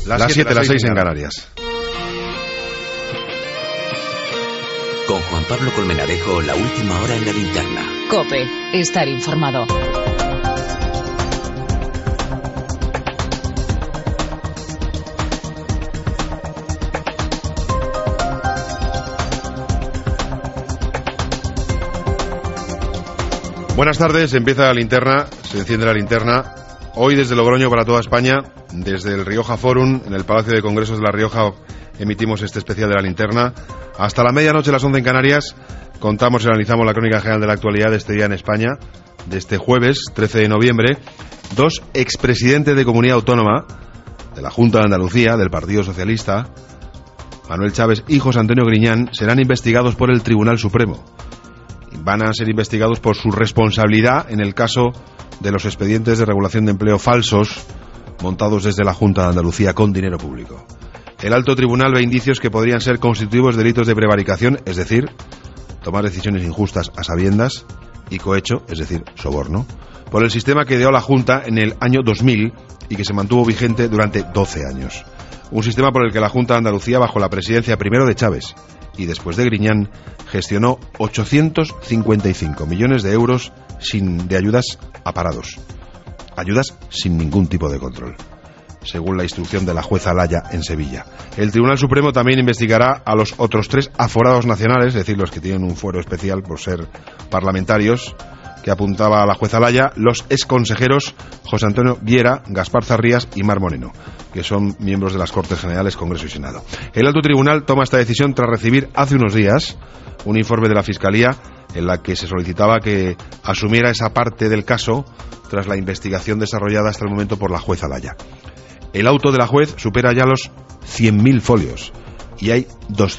Las 7, las 6 en Canarias. Con Juan Pablo Colmenarejo, la última hora en la linterna. COPE, estar informado. Buenas tardes, empieza la linterna, se enciende la linterna. Hoy desde Logroño para toda España, desde el Rioja Forum, en el Palacio de Congresos de La Rioja, emitimos este especial de la linterna. Hasta la medianoche, las 11 en Canarias, contamos y analizamos la crónica general de la actualidad de este día en España, de este jueves 13 de noviembre. Dos expresidentes de comunidad autónoma, de la Junta de Andalucía, del Partido Socialista, Manuel Chaves y José Antonio Griñán, serán investigados por el Tribunal Supremo. Van a ser investigados por su responsabilidad en el caso de los expedientes de regulación de empleo falsos montados desde la Junta de Andalucía con dinero público. El alto tribunal ve indicios que podrían ser constitutivos de delitos de prevaricación, es decir, tomar decisiones injustas a sabiendas, y cohecho, es decir, soborno, por el sistema que ideó la Junta en el año 2000 y que se mantuvo vigente durante 12 años. Un sistema por el que la Junta de Andalucía, bajo la presidencia primero de Chaves y después de Griñán, gestionó 855 millones de euros de ayudas a parados. Ayudas sin ningún tipo de control, según la instrucción de la jueza Laya en Sevilla. El Tribunal Supremo también investigará a los otros 3 aforados nacionales, es decir, los que tienen un fuero especial por ser parlamentarios, que apuntaba a la jueza Laya, los exconsejeros José Antonio Viera, Gaspar Zarrías y Mar Moreno, que son miembros de las Cortes Generales, Congreso y Senado. El alto tribunal toma esta decisión tras recibir hace unos días un informe de la Fiscalía en la que se solicitaba que asumiera esa parte del caso tras la investigación desarrollada hasta el momento por la jueza Laya. El auto de la juez supera ya los 100.000 folios y hay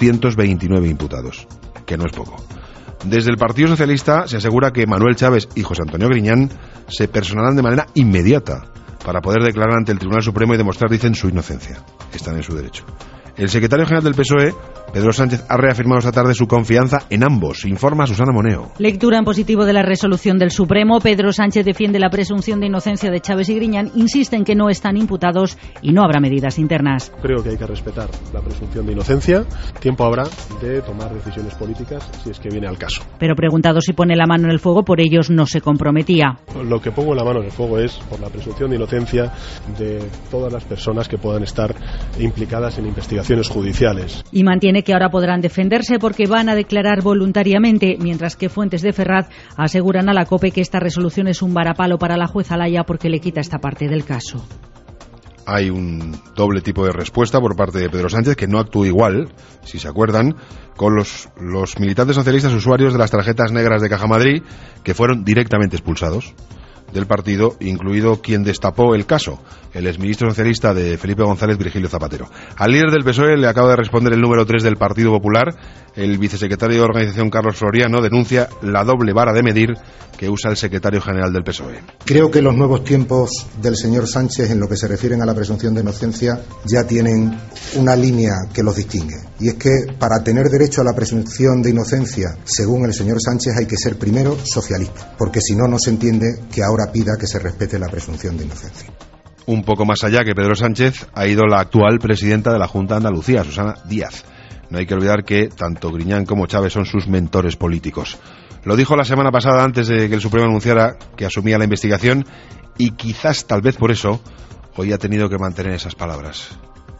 229 imputados, que no es poco. Desde el Partido Socialista se asegura que Manuel Chaves y José Antonio Griñán se personarán de manera inmediata para poder declarar ante el Tribunal Supremo y demostrar, dicen, su inocencia. Están en su derecho. El secretario general del PSOE, Pedro Sánchez, ha reafirmado esta tarde su confianza en ambos, informa Susana Moneo. Lectura en positivo de la resolución del Supremo. Pedro Sánchez defiende la presunción de inocencia de Chaves y Griñán, insiste en que no están imputados y no habrá medidas internas. Creo que hay que respetar la presunción de inocencia. Tiempo habrá de tomar decisiones políticas si es que viene al caso. Pero preguntado si pone la mano en el fuego, por ellos no se comprometía. Lo que pongo la mano en el fuego es por la presunción de inocencia de todas las personas que puedan estar implicadas en investigaciones judiciales. Y mantiene que ahora podrán defenderse porque van a declarar voluntariamente, mientras que fuentes de Ferraz aseguran a la COPE que esta resolución es un varapalo para la jueza Laya porque le quita esta parte del caso. Hay un doble tipo de respuesta por parte de Pedro Sánchez, que no actuó igual, si se acuerdan, con los militantes socialistas usuarios de las tarjetas negras de Caja Madrid, que fueron directamente expulsados del partido, incluido quien destapó el caso, el exministro socialista de Felipe González, Virgilio Zapatero. Al líder del PSOE le acaba de responder el número 3 del Partido Popular. El vicesecretario de Organización, Carlos Floriano, denuncia la doble vara de medir que usa el secretario general del PSOE. Creo que los nuevos tiempos del señor Sánchez, en lo que se refieren a la presunción de inocencia, ya tienen una línea que los distingue. Y es que para tener derecho a la presunción de inocencia, según el señor Sánchez, hay que ser primero socialista, porque si no, no se entiende que ahora pida que se respete la presunción de inocencia. Un poco más allá que Pedro Sánchez ha ido la actual presidenta de la Junta de Andalucía, Susana Díaz. No hay que olvidar que tanto Griñán como Chaves son sus mentores políticos. Lo dijo la semana pasada antes de que el Supremo anunciara que asumía la investigación y quizás tal vez por eso hoy ha tenido que mantener esas palabras.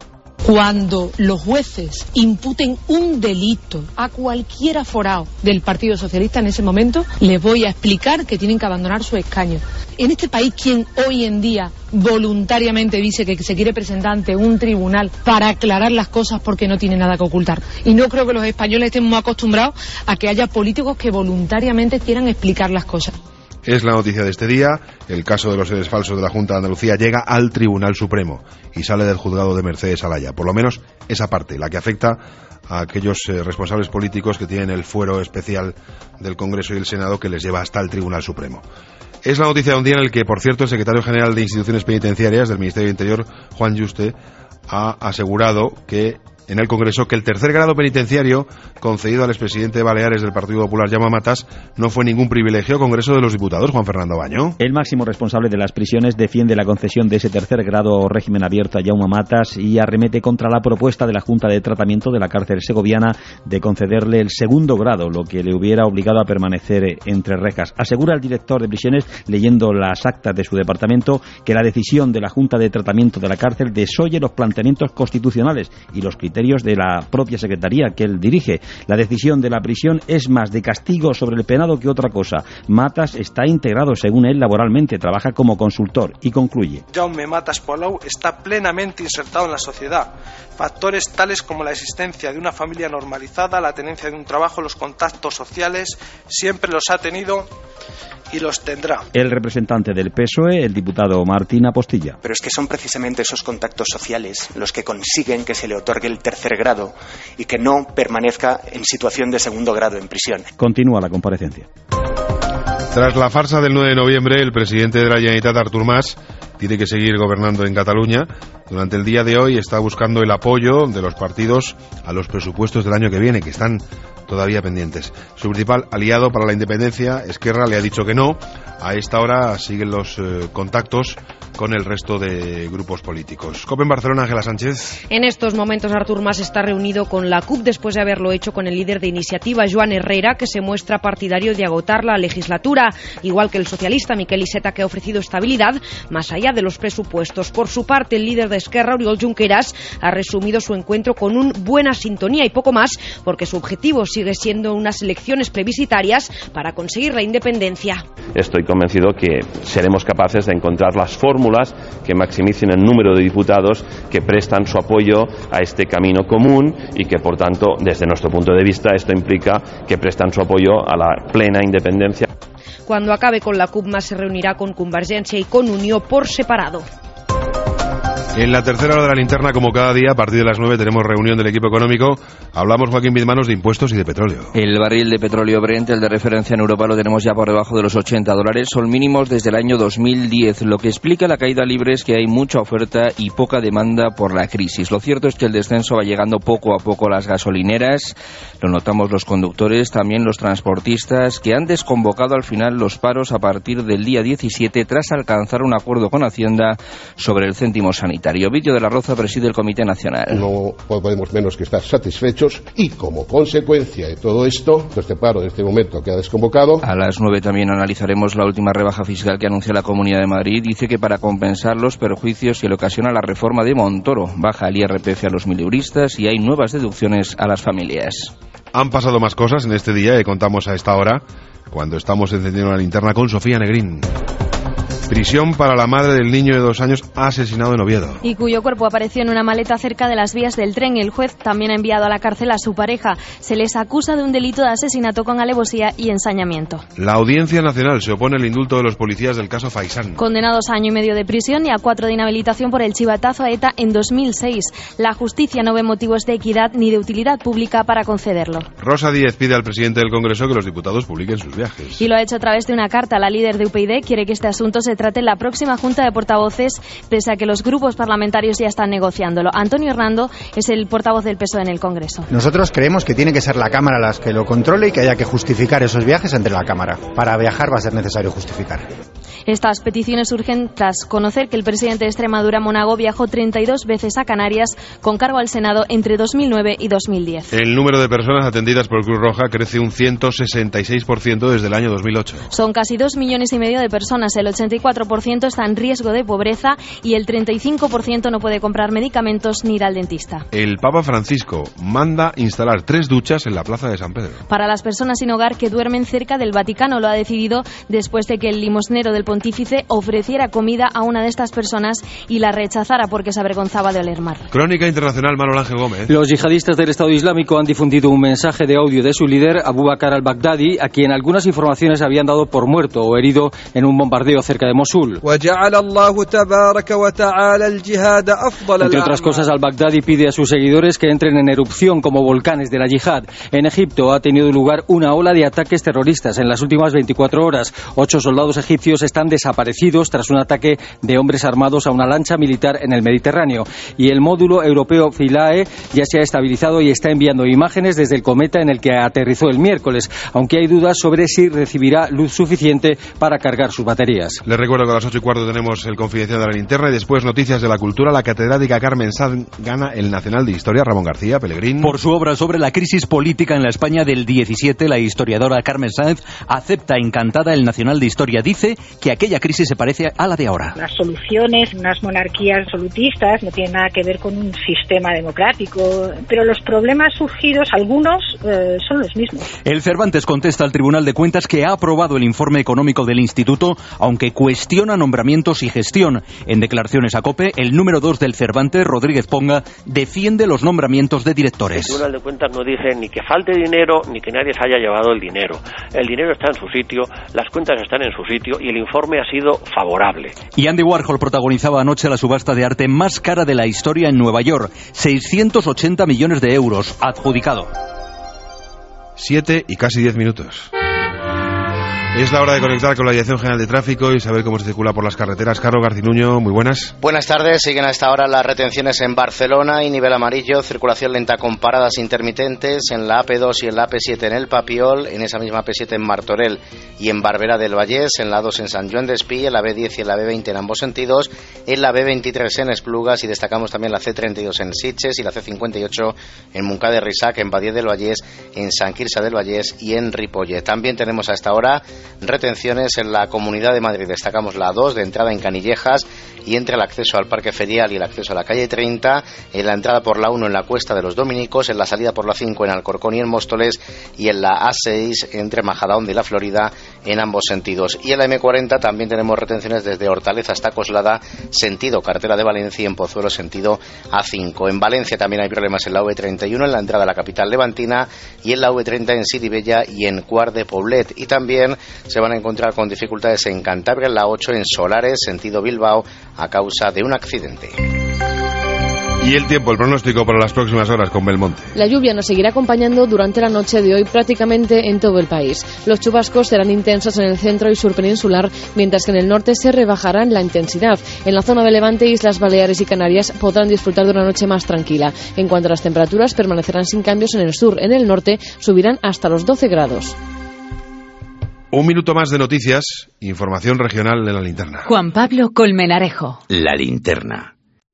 Cuando los jueces imputen un delito a cualquier aforado del Partido Socialista en ese momento, les voy a explicar que tienen que abandonar su escaño. En este país, ¿quién hoy en día voluntariamente dice que se quiere presentar ante un tribunal para aclarar las cosas porque no tiene nada que ocultar? Y no creo que los españoles estemos acostumbrados a que haya políticos que voluntariamente quieran explicar las cosas. Es la noticia de este día. El caso de los seres falsos de la Junta de Andalucía llega al Tribunal Supremo y sale del juzgado de Mercedes Alaya. Por lo menos esa parte, la que afecta a aquellos responsables políticos que tienen el fuero especial del Congreso y el Senado que les lleva hasta el Tribunal Supremo. Es la noticia de un día en el que, por cierto, el secretario general de Instituciones Penitenciarias del Ministerio del Interior, Juan Yuste, ha asegurado que en el Congreso que el tercer grado penitenciario concedido al expresidente de Baleares del Partido Popular, Jaume Matas, no fue ningún privilegio. Congreso de los Diputados, Juan Fernando Baño. El máximo responsable de las prisiones defiende la concesión de ese tercer grado o régimen abierto a Jaume Matas y arremete contra la propuesta de la Junta de Tratamiento de la cárcel segoviana de concederle el segundo grado, lo que le hubiera obligado a permanecer entre rejas. Asegura el director de prisiones, leyendo las actas de su departamento, que la decisión de la Junta de Tratamiento de la cárcel desoye los planteamientos constitucionales y los criterios de la propia secretaría que él dirige. La decisión de la prisión es más de castigo sobre el penado que otra cosa. Matas está integrado, según él, laboralmente, trabaja como consultor y concluye. Jaume Matas Palau está plenamente insertado en la sociedad. Factores tales como la existencia de una familia normalizada, la tenencia de un trabajo, los contactos sociales, siempre los ha tenido y los tendrá. El representante del PSOE, el diputado Martín Apostilla. Pero es que son precisamente esos contactos sociales los que consiguen que se le otorgue el tercer grado y que no permanezca en situación de segundo grado en prisión. Continúa la comparecencia. Tras la farsa del 9 de noviembre, el presidente de la Generalitat, Artur Mas, tiene que seguir gobernando en Cataluña. Durante el día de hoy está buscando el apoyo de los partidos a los presupuestos del año que viene, que están todavía pendientes. Su principal aliado para la independencia, Esquerra, le ha dicho que no. A esta hora siguen los contactos con el resto de grupos políticos. COPE en Barcelona, Ángela Sánchez. En estos momentos Artur Mas está reunido con la CUP después de haberlo hecho con el líder de Iniciativa, Joan Herrera, que se muestra partidario de agotar la legislatura, igual que el socialista Miquel Iceta, que ha ofrecido estabilidad más allá de los presupuestos. Por su parte, el líder de Esquerra, Oriol Junqueras, ha resumido su encuentro con un buena sintonía y poco más, porque su objetivo sigue siendo unas elecciones plebiscitarias para conseguir la independencia. Estoy convencido que seremos capaces de encontrar las fórmulas que maximicen el número de diputados que prestan su apoyo a este camino común y que, por tanto, desde nuestro punto de vista, esto implica que prestan su apoyo a la plena independencia. Cuando acabe con la CUP, Mas se reunirá con Convergencia y con Unió por separado. En la tercera hora de la linterna, como cada día, a partir de las 9 tenemos reunión del equipo económico. Hablamos, Joaquín Bizmanos, de impuestos y de petróleo. El barril de petróleo Brent, el de referencia en Europa, lo tenemos ya por debajo de los $80. Son mínimos desde el año 2010. Lo que explica la caída libre es que hay mucha oferta y poca demanda por la crisis. Lo cierto es que el descenso va llegando poco a poco a las gasolineras. Lo notamos los conductores, también los transportistas, que han desconvocado al final los paros a partir del día 17 tras alcanzar un acuerdo con Hacienda sobre el céntimo sanitario. Vídeo de la Roza preside el Comité Nacional. No podemos menos que estar satisfechos y, como consecuencia de todo esto, este paro en este momento queda desconvocado. A las 9 también analizaremos la última rebaja fiscal que anuncia la Comunidad de Madrid. Dice que para compensar los perjuicios que le ocasiona la reforma de Montoro, baja el IRPF a los mileuristas y hay nuevas deducciones a las familias. Han pasado más cosas en este día que contamos a esta hora, cuando estamos encendiendo la linterna con Sofía Negrín. Prisión para la madre del niño de 2 años asesinado en Oviedo. Y cuyo cuerpo apareció en una maleta cerca de las vías del tren. El juez también ha enviado a la cárcel a su pareja. Se les acusa de un delito de asesinato con alevosía y ensañamiento. La Audiencia Nacional se opone al indulto de los policías del caso Faisán. Condenados a 1 año y medio de prisión y a 4 de inhabilitación por el chivatazo a ETA en 2006. La justicia no ve motivos de equidad ni de utilidad pública para concederlo. Rosa Díez pide al presidente del Congreso que los diputados publiquen sus viajes. Y lo ha hecho a través de una carta. La líder de UPyD quiere que este asunto se trate en la próxima Junta de Portavoces, pese a que los grupos parlamentarios ya están negociándolo. Antonio Hernando es el portavoz del PSOE en el Congreso. Nosotros creemos que tiene que ser la Cámara la que lo controle y que haya que justificar esos viajes ante la Cámara. Para viajar va a ser necesario justificar. Estas peticiones surgen tras conocer que el presidente de Extremadura, Monago, viajó 32 veces a Canarias con cargo al Senado entre 2009 y 2010. El número de personas atendidas por Cruz Roja crece un 166% desde el año 2008. Son casi 2,5 millones de personas. El 84% está en riesgo de pobreza y el 35% no puede comprar medicamentos ni ir al dentista. El Papa Francisco manda instalar 3 duchas en la plaza de San Pedro. Para las personas sin hogar que duermen cerca del Vaticano. Lo ha decidido después de que el limosnero del pontífice ofreciera comida a una de estas personas y la rechazara porque se avergonzaba de oler mal. Crónica Internacional, Manuel Ángel Gómez. Los yihadistas del Estado Islámico han difundido un mensaje de audio de su líder, Abu Bakr al-Baghdadi, a quien algunas informaciones habían dado por muerto o herido en un bombardeo cerca de Mosul. Entre otras cosas, al-Baghdadi pide a sus seguidores que entren en erupción como volcanes de la yihad. En Egipto ha tenido lugar una ola de ataques terroristas en las últimas 24 horas. 8 soldados egipcios están están desaparecidos tras un ataque de hombres armados a una lancha militar en el Mediterráneo. Y el módulo europeo Philae ya se ha estabilizado y está enviando imágenes desde el cometa en el que aterrizó el miércoles, aunque hay dudas sobre si recibirá luz suficiente para cargar sus baterías. Les recuerdo que a las 8:15 tenemos el Confidencial de la Linterna y después noticias de la cultura. La catedrática Carmen Sanz gana el Nacional de Historia. Ramón García, Pellegrín. Por su obra sobre la crisis política en la España del 17, la historiadora Carmen Sanz acepta encantada el Nacional de Historia. Dice que aquella crisis se parece a la de ahora. Las soluciones, unas monarquías absolutistas, no tienen nada que ver con un sistema democrático, pero los problemas surgidos, algunos, son los mismos. El Cervantes contesta al Tribunal de Cuentas que ha aprobado el informe económico del Instituto, aunque cuestiona nombramientos y gestión. En declaraciones a COPE, el número 2 del Cervantes, Rodríguez Ponga, defiende los nombramientos de directores. El Tribunal de Cuentas no dice ni que falte dinero ni que nadie se haya llevado el dinero. El dinero está en su sitio, las cuentas están en su sitio y el informe ha sido favorable. Y Andy Warhol protagonizaba anoche la subasta de arte más cara de la historia en Nueva York, 680 millones de euros, adjudicado. 7 y casi 10 minutos. Es la hora de conectar con la Dirección General de Tráfico y saber cómo se circula por las carreteras. Carlos Garcinuño, muy buenas. Buenas tardes. Siguen a esta hora las retenciones en Barcelona y nivel amarillo, circulación lenta con paradas intermitentes en la AP2 y en la AP7 en el Papiol, en esa misma AP7 en Martorell y en Barberà del Vallès, en la A2 en Sant Joan d'Espí, en la B10 y en la B20 en ambos sentidos, en la B23 en Esplugas y destacamos también la C32 en Sitges y la C58 en Montcada de Rixac, en Badia del Vallès, en Sant Quirze del Vallès y en Ripollet. También tenemos a esta hora retenciones en la Comunidad de Madrid. Destacamos la A2 de entrada en Canillejas y entre el acceso al Parque Ferial y el acceso a la calle 30, en la entrada por la 1 en la Cuesta de los Dominicos, en la salida por la 5 en Alcorcón y en Móstoles y en la A6 entre Majadahonda y la Florida en ambos sentidos. Y en la M40 también tenemos retenciones desde Hortaleza hasta Coslada, sentido Carretera de Valencia y en Pozuelo sentido A5. En Valencia también hay problemas en la V31 en la entrada a la capital levantina y en la V30 en Siribella y en Quart de Poblet. Y también se van a encontrar con dificultades en Cantabria, en la 8 en Solares, sentido Bilbao, a causa de un accidente. Y el tiempo, el pronóstico para las próximas horas con Belmonte. La lluvia nos seguirá acompañando durante la noche de hoy prácticamente en todo el país. Los chubascos serán intensos en el centro y sur peninsular, mientras que en el norte se rebajarán la intensidad. En la zona de Levante, Islas Baleares y Canarias podrán disfrutar de una noche más tranquila. En cuanto a las temperaturas, permanecerán sin cambios en el sur. En el norte subirán hasta los 12 grados. Un minuto más de noticias, información regional de la linterna. Juan Pablo Colmenarejo. La linterna.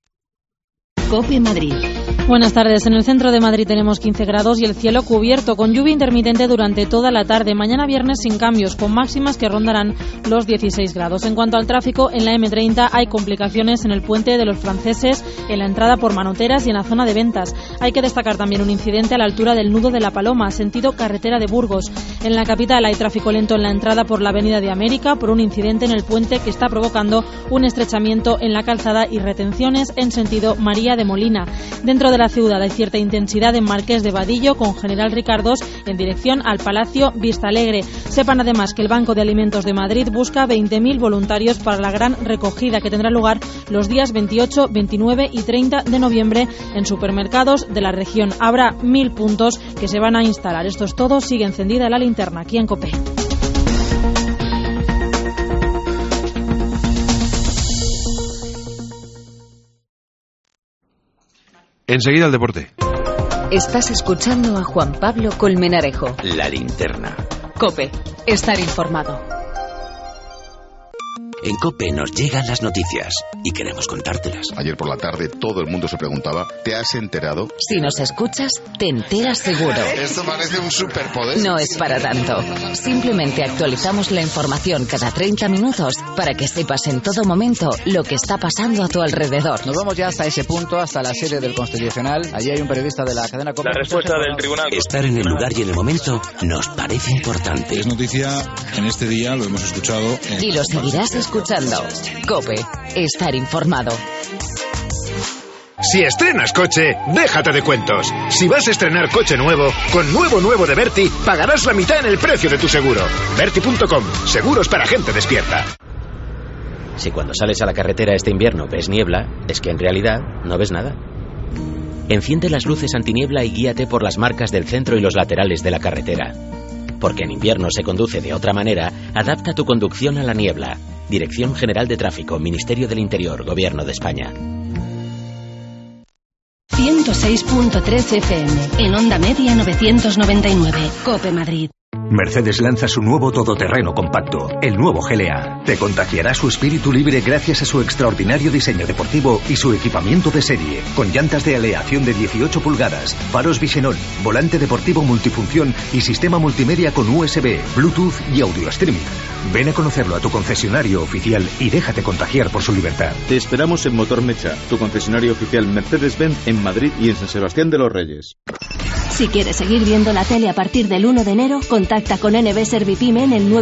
COPE Madrid. Buenas tardes. En el centro de Madrid tenemos 15 grados y el cielo cubierto, con lluvia intermitente durante toda la tarde. Mañana viernes sin cambios, con máximas que rondarán los 16 grados. En cuanto al tráfico, en la M30 hay complicaciones en el puente de los Franceses, en la entrada por Manoteras y en la zona de Ventas. Hay que destacar también un incidente a la altura del Nudo de la Paloma, sentido carretera de Burgos. En la capital hay tráfico lento en la entrada por la Avenida de América por un incidente en el puente que está provocando un estrechamiento en la calzada y retenciones en sentido María de Molina. Dentro de la ciudad hay cierta intensidad en Marqués de Vadillo con General Ricardos en dirección al Palacio Vista Alegre. Sepan además que el Banco de Alimentos de Madrid busca 20.000 voluntarios para la gran recogida que tendrá lugar los días 28, 29 y 30 de noviembre en supermercados de la región. Habrá 1.000 puntos que se van a instalar. Esto es todo. Sigue encendida la linterna aquí en COPE. Enseguida el deporte. Estás escuchando a Juan Pablo Colmenarejo. La linterna. COPE. Estar informado. En COPE nos llegan las noticias y queremos contártelas. Ayer por la tarde todo el mundo se preguntaba, ¿te has enterado? Si nos escuchas, te enteras seguro. Esto parece un superpoder. No es para tanto. Simplemente actualizamos la información cada 30 minutos para que sepas en todo momento lo que está pasando a tu alrededor. Nos vamos ya hasta ese punto, hasta la sede del Constitucional. Allí hay un periodista de la cadena COPE. La respuesta del tribunal. Estar en el lugar y en el momento nos parece importante. Es noticia en este día, lo hemos escuchado. Y lo seguirás escuchando. COPE. Estar informado. Si estrenas coche, déjate de cuentos. Si vas a estrenar coche nuevo, con nuevo de Berti, pagarás la mitad en el precio de tu seguro. Berti.com. Seguros para gente despierta. Si cuando sales a la carretera este invierno ves niebla, es que en realidad no ves nada. Enciende las luces antiniebla y guíate por las marcas del centro y los laterales de la carretera. Porque en invierno se conduce de otra manera, adapta tu conducción a la niebla. Dirección General de Tráfico, Ministerio del Interior, Gobierno de España. 106.3 FM, en onda media 999, COPE Madrid. Mercedes lanza su nuevo todoterreno compacto, el nuevo GLA. Te contagiará su espíritu libre gracias a su extraordinario diseño deportivo y su equipamiento de serie, con llantas de aleación de 18 pulgadas, faros Visenol, volante deportivo multifunción y sistema multimedia con USB, Bluetooth y audio streaming. Ven a conocerlo a tu concesionario oficial y déjate contagiar por su libertad. Te esperamos en Motor Mecha, tu concesionario oficial Mercedes-Benz en Madrid y en San Sebastián de los Reyes. Si quieres seguir viendo la tele a partir del 1 de enero, contacta con NB Servipyme en el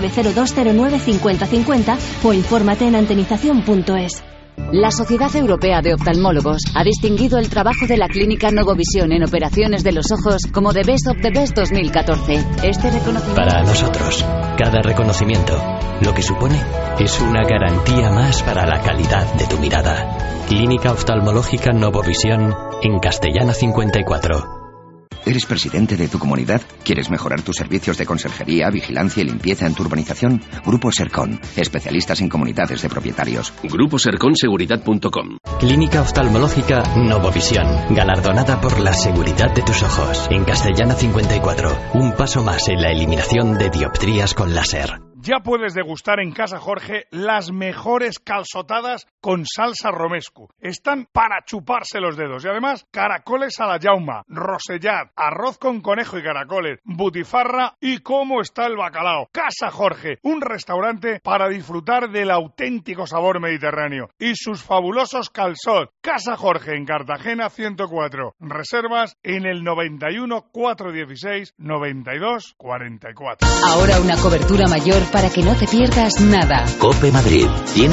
902095050 o infórmate en antenización.es. La Sociedad Europea de Oftalmólogos ha distinguido el trabajo de la clínica Novovisión en operaciones de los ojos como The Best of the Best 2014. Este reconocimiento... Para nosotros, cada reconocimiento lo que supone es una garantía más para la calidad de tu mirada. Clínica Oftalmológica Novovisión en Castellana 54. ¿Eres presidente de tu comunidad? ¿Quieres mejorar tus servicios de conserjería, vigilancia y limpieza en tu urbanización? Grupo Sercon, especialistas en comunidades de propietarios. GrupoSerconSeguridad.com. Clínica Oftalmológica Novovisión, galardonada por la seguridad de tus ojos. En Castellana 54, un paso más en la eliminación de dioptrías con láser. Ya puedes degustar en Casa Jorge las mejores calçotadas con salsa romesco. Están para chuparse los dedos. Y además, caracoles a la llauma, rosellat, arroz con conejo y caracoles, butifarra y cómo está el bacalao. Casa Jorge, un restaurante para disfrutar del auténtico sabor mediterráneo. Y sus fabulosos calçot. Casa Jorge en Cartagena 104. Reservas en el 91 416 92 44. Ahora una cobertura mayor para que no te pierdas nada. COPE Madrid,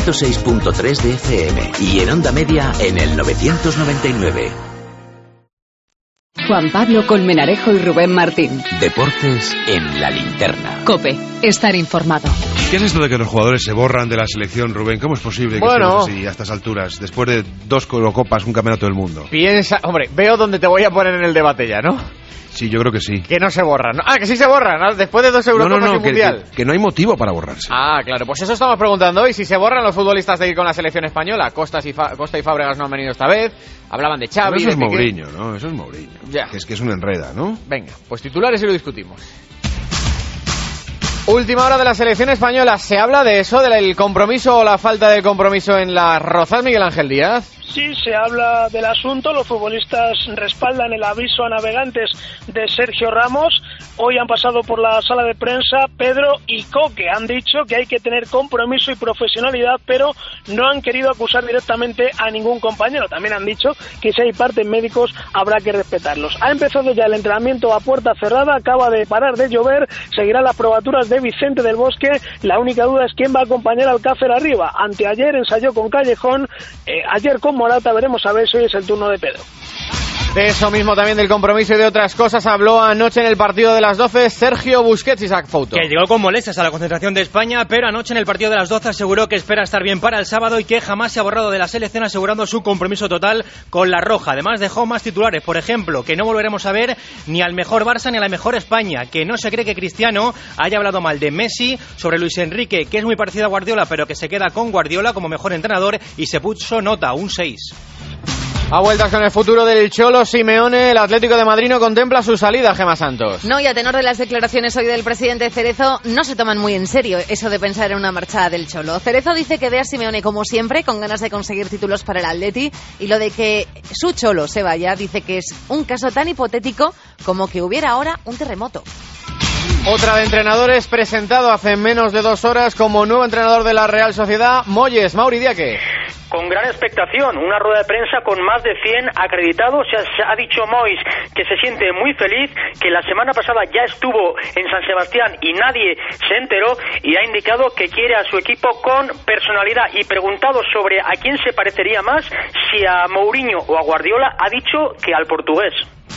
106.3 de FM y en onda media en el 999. Juan Pablo Colmenarejo y Rubén Martín. Deportes en la linterna. COPE, estar informado. ¿Qué es esto de que los jugadores se borran de la selección, Rubén? ¿Cómo es posible que estemos así a estas alturas, después de 2 Eurocopas, un campeonato del mundo? Piensa, hombre, veo dónde te voy a poner en el debate ya, ¿no? Sí, yo creo que sí. Que no se borran, ¿no? Ah, que sí se borran, ¿no? Después de 2 Eurocopas y Mundial. Que no hay motivo para borrarse. Ah, claro, pues eso estamos preguntando hoy. Si se borran los futbolistas de ir con la selección española. Costa y Fábregas no han venido esta vez. Hablaban de Xavi. Pero eso es Mourinho, ¿no? Eso es Mourinho. Ya. Es que es una enreda, ¿no? Venga, pues titulares y lo discutimos. Última hora de la selección española. ¿Se habla de eso, del compromiso o la falta de compromiso en las Rozas, Miguel Ángel Díaz? Sí, se habla del asunto. Los futbolistas respaldan el aviso a navegantes de Sergio Ramos. Hoy han pasado por la sala de prensa Pedro y Coque. Han dicho que hay que tener compromiso y profesionalidad, pero no han querido acusar directamente a ningún compañero. También han dicho que si hay partes médicos habrá que respetarlos. Ha empezado ya el entrenamiento a puerta cerrada. Acaba de parar de llover. Seguirán las probaturas de Vicente del Bosque. La única duda es quién va a acompañar al Alcácer arriba. Anteayer ensayó con Callejón. Ayer con Morata, veremos a ver si hoy es el turno de Pedro. De eso mismo, también del compromiso y de otras cosas, habló anoche en el partido de las 12 Sergio Busquets. Isaac Fouto. Que llegó con molestias a la concentración de España, pero anoche en el partido de las 12 aseguró que espera estar bien para el sábado y que jamás se ha borrado de la selección, asegurando su compromiso total con la roja. Además dejó más titulares, por ejemplo, que no volveremos a ver ni al mejor Barça ni a la mejor España, que no se cree que Cristiano haya hablado mal de Messi, sobre Luis Enrique, que es muy parecido a Guardiola, pero que se queda con Guardiola como mejor entrenador, y se puso nota, un 6. A vueltas con el futuro del Cholo Simeone, el Atlético de Madrid no contempla su salida, Gemma Santos. No, y a tenor de las declaraciones hoy del presidente Cerezo, no se toman muy en serio eso de pensar en una marcha del Cholo. Cerezo dice que ve a Simeone como siempre, con ganas de conseguir títulos para el Atleti, y lo de que su Cholo se vaya, dice que es un caso tan hipotético como que hubiera ahora un terremoto. Otra de entrenadores presentado hace menos de 2 horas como nuevo entrenador de la Real Sociedad, Moyes, Mauri Diaque. Con gran expectación, una rueda de prensa con más de 100 acreditados. Se ha dicho Moyes que se siente muy feliz, que la semana pasada ya estuvo en San Sebastián y nadie se enteró, y ha indicado que quiere a su equipo con personalidad. Y preguntado sobre a quién se parecería más, si a Mourinho o a Guardiola, ha dicho que al portugués.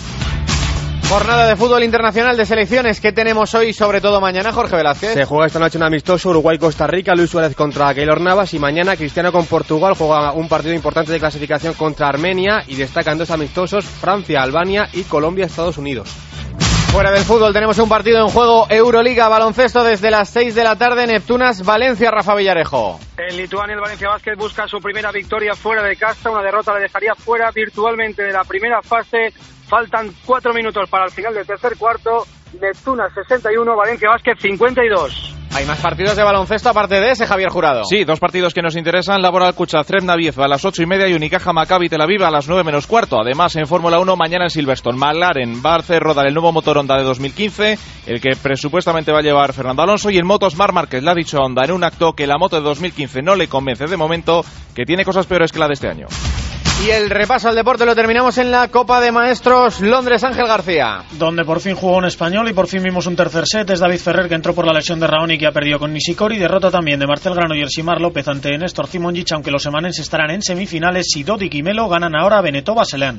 Jornada de fútbol internacional de selecciones. ¿Qué tenemos hoy, sobre todo mañana, Jorge Velázquez? Se juega esta noche un amistoso Uruguay-Costa Rica, Luis Suárez contra Keylor Navas, y mañana Cristiano con Portugal juega un partido importante de clasificación contra Armenia, y destacan 2 amistosos, Francia-Albania y Colombia-Estados Unidos. Fuera del fútbol tenemos un partido en juego, Euroliga, baloncesto desde las 6 de la tarde, Neptunas, Valencia, Rafa Villarejo. En Lituania el Valencia Basket busca su primera victoria fuera de casa, una derrota le dejaría fuera virtualmente de la primera fase, faltan 4 minutos para el final del tercer cuarto, Neptunas 61, Valencia Basket 52. Hay más partidos de baloncesto aparte de ese, Javier Jurado. Sí, 2 partidos que nos interesan. Laboral Kucha, Trevna Bief a las 8:30 y Unicaja Maccabi Tel Aviv a las 9 menos cuarto. Además, en Fórmula 1, mañana en Silverstone, McLaren va a hacer rodar el nuevo motor Honda de 2015, el que presupuestamente va a llevar Fernando Alonso, y en motos Marc Márquez le ha dicho a Honda en un acto que la moto de 2015 no le convence de momento, que tiene cosas peores que la de este año. Y el repaso al deporte lo terminamos en la Copa de Maestros Londres, Ángel García. Donde por fin jugó un español y por fin vimos un tercer set. Es David Ferrer, que entró por la lesión de Raonic y ha perdido con Nishikori. Derrota también de Marcel Grano y Elsimar López ante Néstor Simonjic, aunque los emanenses estarán en semifinales si Dodik y Melo ganan ahora a Benetó Baselán.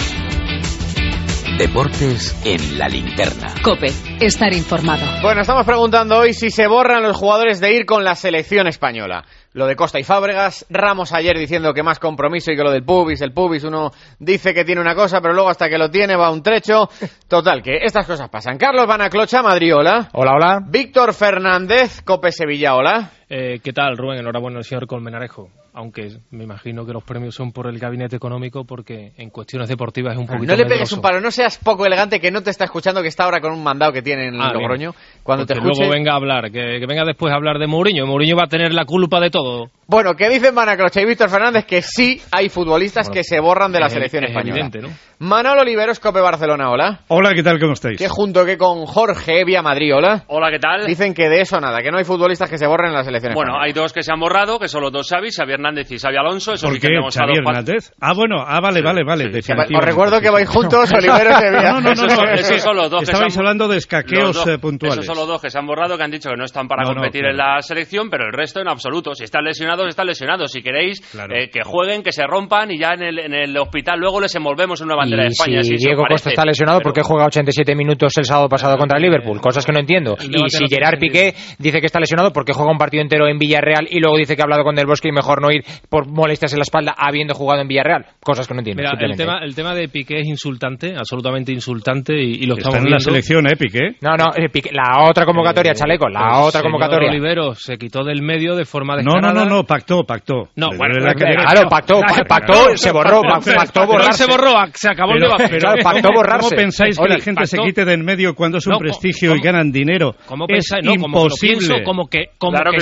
Deportes en la linterna. COPE, estar informado. Bueno, estamos preguntando hoy si se borran los jugadores de ir con la selección española. Lo de Costa y Fábregas, Ramos ayer diciendo que más compromiso y que lo del pubis, el pubis uno dice que tiene una cosa, pero luego hasta que lo tiene va un trecho. Total, que estas cosas pasan. Carlos Banaclocha, Madrid, hola. Hola, hola. Víctor Fernández, COPE Sevilla, hola. ¿Qué tal, Rubén? Enhorabuena al señor Colmenarejo. Aunque me imagino que los premios son por el gabinete económico, porque en cuestiones deportivas es un poquito No le pegues medroso. un palo, no seas poco elegante, que no te está escuchando, que está ahora con un mandado que tiene en Logroño. Cuando porque te escuche... luego venga a hablar, que venga después a hablar de Mourinho. Mourinho va a tener la culpa de todo. Bueno, que dicen Banaclocha y Víctor Fernández que sí hay futbolistas que se borran de la selección española. Evidente, ¿no? Manolo Oliveros, COPE Barcelona, hola. Hola, ¿qué tal? ¿Cómo estáis? Que junto que con Jorge Evia Madrid, hola. Hola, ¿qué tal? Dicen que de eso nada, que no hay futbolistas que se borren en la selección española. Bueno, hay 2 que se han borrado, que son los 2 Xavi Hernández y Xavi Alonso. Eso ¿Por sí que qué? hemos ¿Xavi Hernández? Vale. Definitivamente. Os recuerdo que vais juntos, Oliveros y Evia. No. Esos son los 2 que Estabais hablando de escaqueos puntuales. Esos son los 2 que se han borrado, que han dicho que no están para competir en la selección, pero el resto en absoluto. Si están lesionados, están lesionados. Si queréis, que jueguen, que se rompan y ya en el hospital luego les envolvemos en una bandera de España. Si Diego Costa está lesionado, ¿por qué juega 87 minutos el sábado pasado contra el Liverpool? Cosas que no entiendo. Y si Gerard Piqué dice que está lesionado, ¿por qué juega un partido entero en Villarreal y luego dice que ha hablado con Del Bosque y mejor no ir por molestias en la espalda habiendo jugado en Villarreal? Cosas que no entiendo. Mira, el tema de Piqué es insultante, absolutamente insultante, y lo está estamos en viendo. la selección, Piqué. No, Piqué, la otra convocatoria, chaleco, la otra convocatoria. Olivero se quitó del medio de forma descarada. No, pactó. No, bueno, claro, pactó, se borró, pactó borrarse. Se borró, se acabó el debate. Pero pactó borrarse. ¿Cómo pensáis que la gente se quite de en medio cuando es un prestigio y ganan dinero? Es imposible. Como que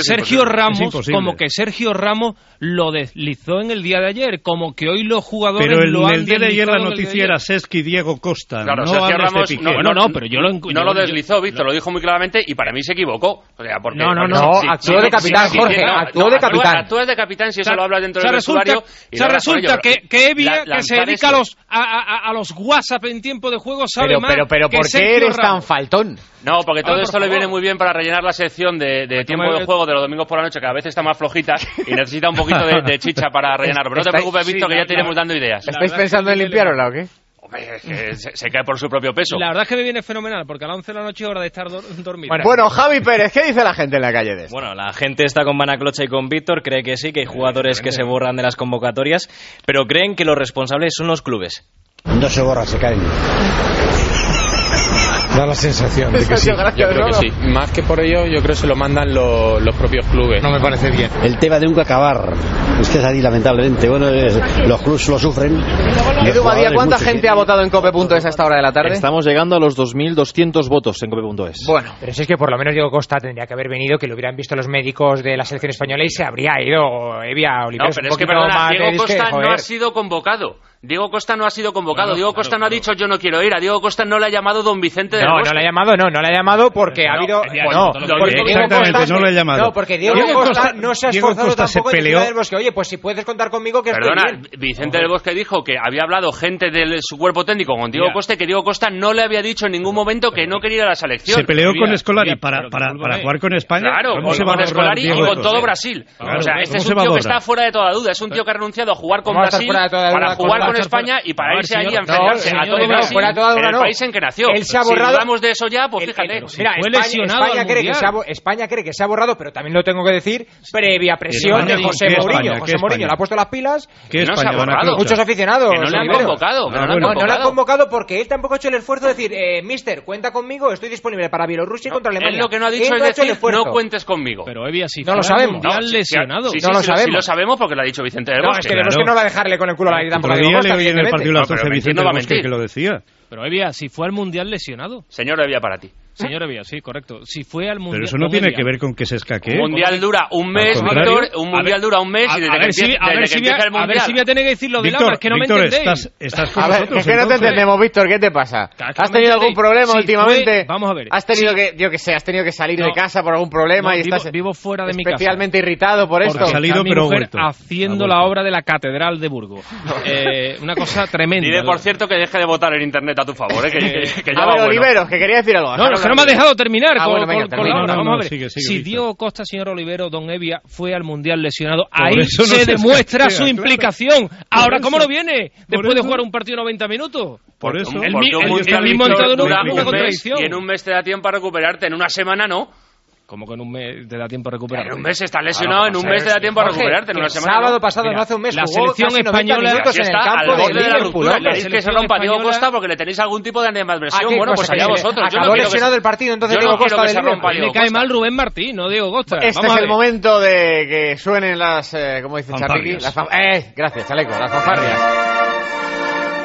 Sergio Ramos lo deslizó en el día de ayer, como que hoy los jugadores pero lo han el día de ayer la noticia ayer. era Sesqui y Diego Costa. Claro, no Sergio Ramos, de pero yo lo no lo deslizó, Víctor, lo dijo muy claramente y para mí se equivocó. O sea, porque, actuó de capitán, Jorge, actuó de capitán. Actúas de capitán si eso lo hablas dentro del vestuario. Resulta que Evia, que se dedica a los WhatsApp en tiempo de juego, sabe más. Pero ¿por qué eres tan faltón? No, porque todo esto le viene muy bien para rellenar la sección de tiempo de juego de los domingos por la noche, que a veces está más flojita y necesita un poquito de chicha para rellenar. Pero no te preocupes, Víctor, que ya te iremos dando ideas. ¿Estáis pensando en limpiarla o qué? Hombre, se cae por su propio peso. La verdad es que me viene fenomenal, porque a las 11 de la noche es hora de estar dormido. Bueno, Javi Pérez, ¿qué dice la gente en la calle de esto? Bueno, la gente está con Banaclocha y con Víctor, cree que sí, que hay jugadores que se borran de las convocatorias, pero creen que los responsables son los clubes. No se borran, se caen. Da la sensación de que sí. Yo creo que sí. Más que por ello, yo creo que se lo mandan los propios clubes. No me parece bien. El tema de nunca acabar. Es que es así, lamentablemente. Bueno, los clubes lo sufren. Edu Badía, ¿cuánta gente ha votado en Cope.es a esta hora de la tarde? Estamos llegando a los 2.200 votos en Cope.es. Bueno, pero si es que por lo menos Diego Costa tendría que haber venido, que lo hubieran visto los médicos de la selección española y se habría ido Evia Oliveros. No, pero es que, perdona, Diego Costa no ha sido convocado. Diego Costa no ha sido convocado. Diego Costa no ha dicho yo no quiero ir. A Diego Costa no le ha llamado don Vicente del Bosque. No le ha llamado porque ha habido... No le ha llamado. No, porque Diego Costa no se ha esforzado tampoco en decirle del Bosque, oye, pues si puedes contar conmigo que estoy bien. Vicente del Bosque dijo que había hablado gente de su cuerpo técnico con Diego Costa y que Diego Costa no le había dicho en ningún momento que no quería ir a la selección. Se peleó con Scolari para jugar con España. Claro, con Scolari y con todo Brasil. O sea, este es un tío que está fuera de toda duda. Es un tío que ha renunciado a jugar con Brasil para jugar con España y para irse allí a enfrentarse a todo Brasil en el país en que nació. Él se ha borrado hablamos de eso ya, pues fíjate. Mira, España cree que se ha borrado, pero también lo tengo que decir, previa presión de José Mourinho. José Mourinho le ha puesto las pilas. Que no se ha borrado. Muchos aficionados. Que no le han convocado. No le han convocado porque él tampoco ha hecho el esfuerzo de decir, mister, cuenta conmigo, estoy disponible para Bielorrusia y contra Alemania. Él lo que no ha dicho es decir, no cuentes conmigo. Pero Evia, si no lo sabemos. Lesionado. Sí, lo sabemos porque lo ha dicho Vicente del Bosque. No, es que vemos que no va a dejarle con el culo a la herida. Todavía le oí en el partido de las 12 Vicente del Bosque que lo decía. Pero Evia, si fue al Mundial lesionado. Señor Evia, para ti. Señor Evia, sí, correcto. Si fue al Mundial. Pero eso no tiene que ver con que se escaquee. Un Mundial dura un mes, Víctor. Un Mundial dura un mes y desde que empieza el Mundial. A ver si voy a tener que decir lo de Lama, es que no me entendéis. Estás con nosotros. Es que no te entendemos, Víctor, ¿qué te pasa? ¿Has tenido algún problema últimamente? Vamos a ver. ¿Has tenido que, yo que sé, has tenido que salir de casa por algún problema y estás vivo fuera de mi casa? Especialmente irritado por esto. Ha salido, pero vuelto. Haciendo la obra de la Catedral de Burgos. Una cosa tremenda. Dile, por cierto, que deje de votar en internet a tu favor, que ya a ver, Oliveros, que quería decir algo. No, que no me ha dejado terminar. Vamos a ver. Si Diego Costa, señor Olivero, don Evia fue al Mundial lesionado, ahí se demuestra su implicación. Ahora, ¿cómo no viene? Después de jugar un partido 90 minutos. Por eso. El mismo entrado en una contradicción. Y en un mes te da tiempo a recuperarte, en una semana no. Como que en un mes te da tiempo a recuperarte. En un mes estás lesionado, en un mes te da tiempo a recuperarte, en una semana. Sábado pasado, no hace un mes, la selección española está al borde de la ruptura. Queréis que se rompa Diego Costa porque le tenéis algún tipo de animadversión. Bueno, pues allá vosotros. Acabó lesionado el partido, entonces Diego Costa se rompa. Le cae mal Rubén Martín, no Diego Costa. Este es el momento de que suenen las, ¿cómo dice Charliqui? Gracias, Chaleco, las fanfarrias.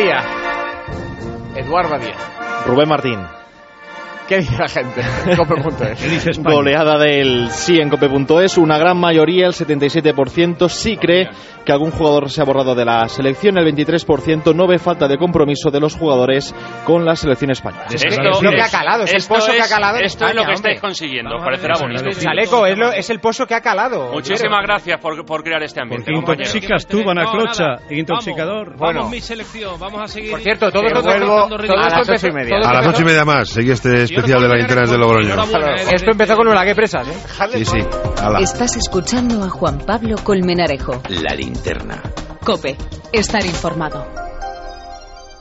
Eduard Badía. Rubén Martín. ¿Qué dice la gente? Cope.es. Goleada del sí en Cope.es. Una gran mayoría, el 77%, sí cree que algún jugador se ha borrado de la selección. El 23% no ve falta de compromiso de los jugadores con la selección española. Es lo que ha calado, es el pozo que ha calado. Esto es lo que estáis consiguiendo, parecerá bonito. Chaleco, es el pozo que ha calado. Muchísimas gracias por crear este ambiente. Porque intoxicas tú, Banaclocha, intoxicador. Vamos, mi selección, vamos a seguir. Por cierto, todo esto a las 8:30. A las 8:30 más, sigue este especial de la linterna de Logroño. Esto empezó con una que presas, ¿eh? Sí. Estás escuchando a Juan Pablo Colmenarejo. La linterna. COPE. Estar informado.